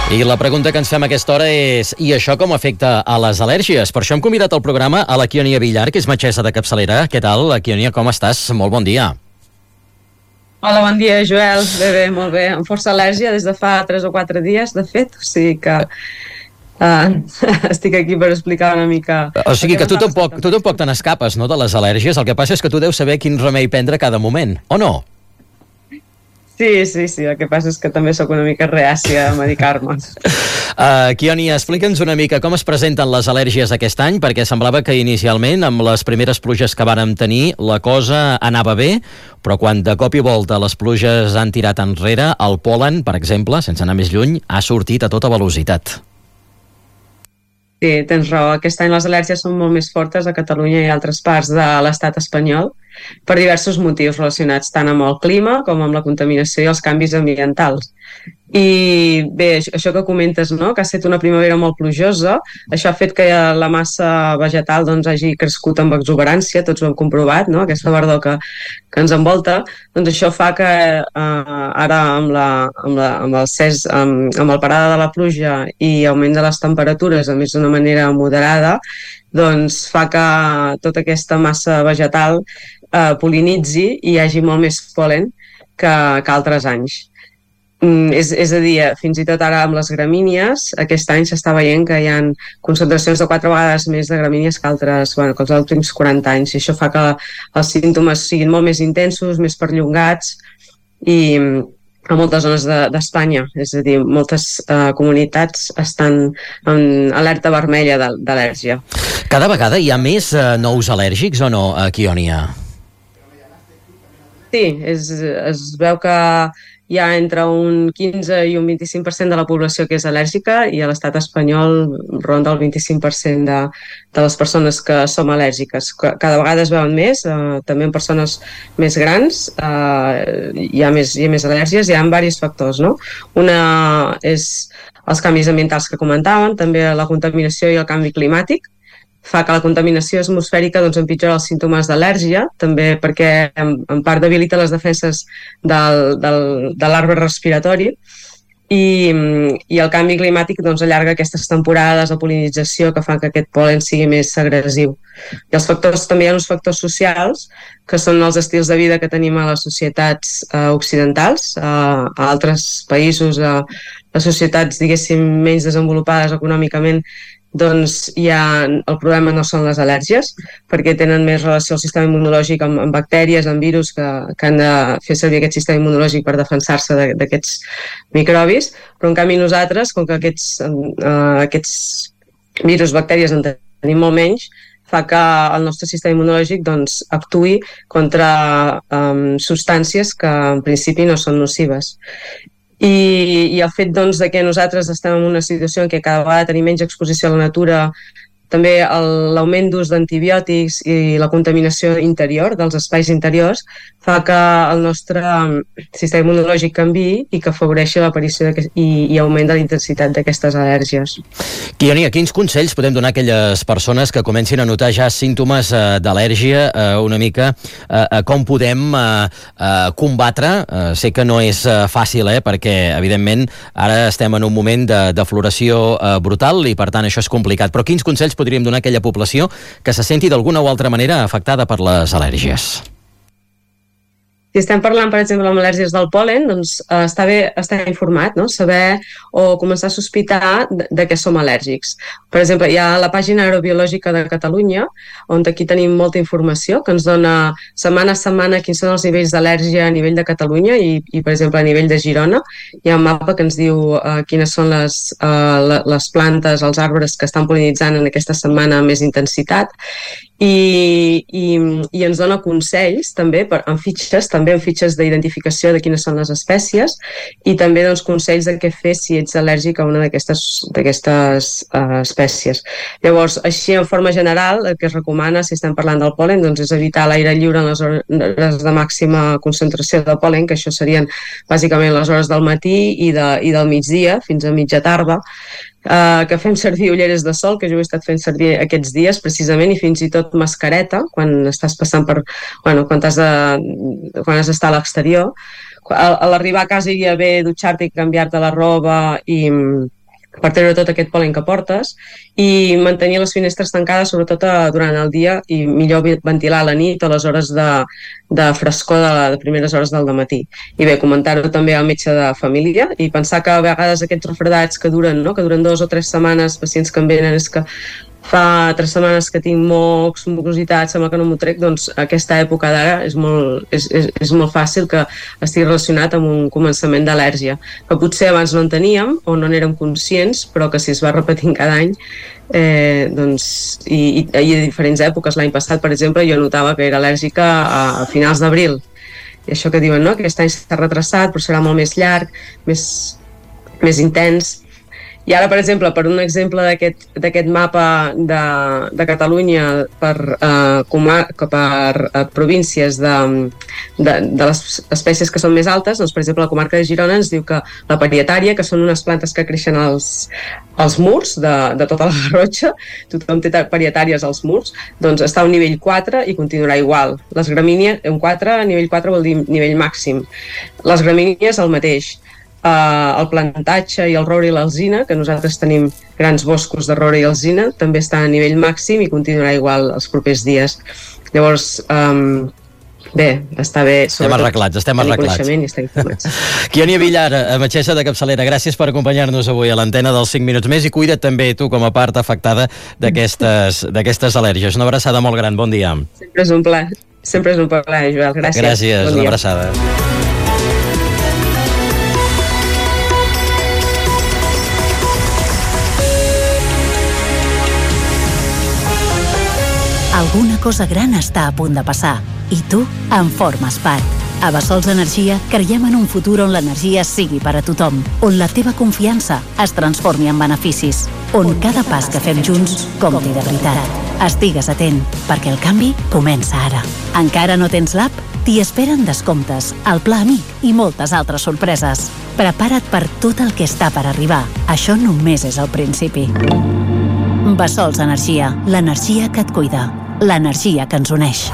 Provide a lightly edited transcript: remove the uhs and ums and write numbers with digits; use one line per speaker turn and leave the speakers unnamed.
I la pregunta que ens fem a aquesta hora és: i això com afecta a les al·lèrgies? Per això hem convidat al programa a la Kionia Villar, que és metgessa de capçalera. Què tal, Kionia, com estàs? Molt bon dia.
Hola, bon dia, Joel. Bé, molt bé. Amb força al·lèrgia des de fa 3 o 4 dies, de fet. O sigui que estic aquí per explicar una mica...
O sigui que tu tampoc te n'escapes, no?, de les al·lèrgies. El que passa és que tu deus saber quin remei prendre cada moment, o no?
Sí, el que passa és que també sóc una mica reàcia a medicar-me.
Kionia, explica'ns una mica com es presenten les al·lèrgies aquest any, perquè semblava que inicialment, amb les primeres pluges que vàrem tenir, la cosa anava bé, però quan de cop i volta les pluges han tirat enrere, el pol·len, per exemple, sense anar més lluny, ha sortit a tota velocitat.
Sí, tens raó. Aquest any les al·lèrgies són molt més fortes a Catalunya i altres parts de l'estat espanyol per diversos motius relacionats tant amb el clima com amb la contaminació i els canvis ambientals. I bé, això que comentes, no?, que ha estat una primavera molt plujosa, això ha fet que la massa vegetal doncs, hagi crescut amb exuberància, tots ho hem comprovat, no?, aquesta verdor que ens envolta, doncs això fa que ara amb el parada de la pluja i augment de les temperatures, a més d'una manera moderada, doncs fa que tota aquesta massa vegetal pol·linitzi i hi hagi molt més pol·len que altres anys. És a dir, fins i tot ara amb les gramínies, aquest any s'està veient que hi ha concentracions de 4 vegades més de gramínies que que els últims 40 anys, i això fa que els símptomes siguin molt més intensos, més perllongats, i a moltes zones d'Espanya, és a dir, moltes comunitats estan en alerta vermella d'al·lèrgia.
Cada vegada hi ha més nous al·lèrgics o no, Kionia?
Sí, es veu que hi ha entre un 15 i un 25% de la població que és al·lèrgica, i a l'estat espanyol ronda el 25% de les persones que som al·lèrgiques. Cada vegada es veuen més, també en persones més grans hi ha més al·lèrgies. Hi ha diversos factors, no? Una és els canvis ambientals que comentàvem, també la contaminació i el canvi climàtic, fa que la contaminació atmosfèrica doncs, empitjora els símptomes d'al·lèrgia, també perquè en part debilita les defenses de l'arbre respiratori, i el canvi climàtic doncs, allarga aquestes temporades de pol·linització que fan que aquest pol·len sigui més agressiu. I els factors, també hi ha uns factors socials, que són els estils de vida que tenim a les societats occidentals, a altres països, a les societats, diguéssim, menys desenvolupades econòmicament, doncs el problema no són les al·lèrgies, perquè tenen més relació al sistema immunològic amb bactèries, amb virus que han de fer servir aquest sistema immunològic per defensar-se d'aquests microbis, però en canvi nosaltres, com que aquests virus, bactèries en tenim molt menys, fa que el nostre sistema immunològic doncs, actuï contra substàncies que en principi no són nocives. I el fet doncs, de que nosaltres estem en una situació en què cada vegada tenim menys exposició a la natura, també l'augment d'ús d'antibiòtics i la contaminació interior, dels espais interiors, fa que el nostre sistema immunològic canviï i que afavoreixi l'aparició i augment de la intensitat d'aquestes al·lèrgies.
Kionia, quins consells podem donar a aquelles persones que comencin a notar ja símptomes d'al·lèrgia, una mica com podem combatre? Sé que no és fàcil, perquè evidentment ara estem en un moment de floració brutal i per tant això és complicat, però quins consells podríem donar a aquella població que se senti d'alguna o altra manera afectada per les al·lèrgies?
Si estem parlant, per exemple, amb al·lèrgies del pol·len, doncs està bé estar informat, no? Saber o començar a sospitar de què som al·lèrgics. Per exemple, hi ha la pàgina aerobiològica de Catalunya, on aquí tenim molta informació, que ens dona setmana a setmana quins són els nivells d'al·lèrgia a nivell de Catalunya i per exemple, a nivell de Girona. Hi ha un mapa que ens diu quines són les plantes, els arbres que estan pol·linitzant en aquesta setmana amb més intensitat, i ens dona consells també en fitxes d'identificació de quines són les espècies, i també doncs, consells de què fer si ets al·lèrgic a una d'aquestes espècies. Llavors, així en forma general, el que es recomana si estem parlant del pol·len doncs, és evitar l'aire lliure en les hores de màxima concentració de pol·len, que això serien bàsicament les hores del matí i del migdia fins a mitja tarda, que fem servir ulleres de sol, que jo ho he estat fent servir aquests dies precisament, i fins i tot mascareta quan estàs passant quan has d'estar a l'exterior. A l'arribar a casa iria bé dutxar-te i canviar-te la roba i per treure tot aquest pol·len que portes, i mantenir les finestres tancades sobretot durant el dia, i millor ventilar a la nit o les hores de frescor de primeres hores del matí. I bé, comentar-ho també al metge de família i pensar que a vegades aquests refredats que duren 2 o 3 setmanes, pacients que em venen és que fa 3 setmanes que tinc mocs, mucositats, sembla que no m'ho trec, doncs aquesta època d'ara és molt fàcil que estigui relacionat amb un començament d'al·lèrgia, que potser abans no en teníem o no n'érem conscients, però que si es va repetint cada any, i a diferents èpoques, l'any passat, per exemple, jo notava que era al·lèrgica a finals d'abril. I això que diuen, no?, que aquest any s'ha retrasat, però serà molt més llarg, més intens. I ara, per exemple, per un exemple d'aquest mapa de Catalunya per províncies de les espècies que són més altes, doncs, per exemple, la comarca de Girona ens diu que la parietària, que són unes plantes que creixen als murs de tota la Garrotxa, tothom té parietàries als murs, doncs està a un nivell 4 i continuarà igual. Les gramínies, un 4, nivell 4 vol dir nivell màxim. Les gramínies el mateix. El plantatge i el roure i l'alzina, que nosaltres tenim grans boscos de roure i alzina, també està a nivell màxim i continuarà igual els propers dies. Llavors, bé, està bé.
Estem arreglats. Quioni Villar, metgessa de capçalera, gràcies per acompanyar-nos avui a l'antena dels 5 minuts més, i cuida't també tu com a part afectada d'aquestes al·lèrgies. Una abraçada molt gran, bon dia.
Sempre és un plaer, Joel. Gràcies.
Gràcies, bon dia. Una abraçada.
Alguna cosa gran està a punt de passar i tu en formes part. A Bessols Energia creiem en un futur on l'energia sigui per a tothom, on la teva confiança es transformi en beneficis, on cada pas que fem junts compti de veritat. Estigues atent, perquè el canvi comença ara. Encara no tens l'app? T'hi esperen descomptes, el Pla Amic i moltes altres sorpreses. Prepara't per tot el que està per arribar. Això només és el principi. Bessols Energia, l'energia que et cuida, l'energia que ens uneix.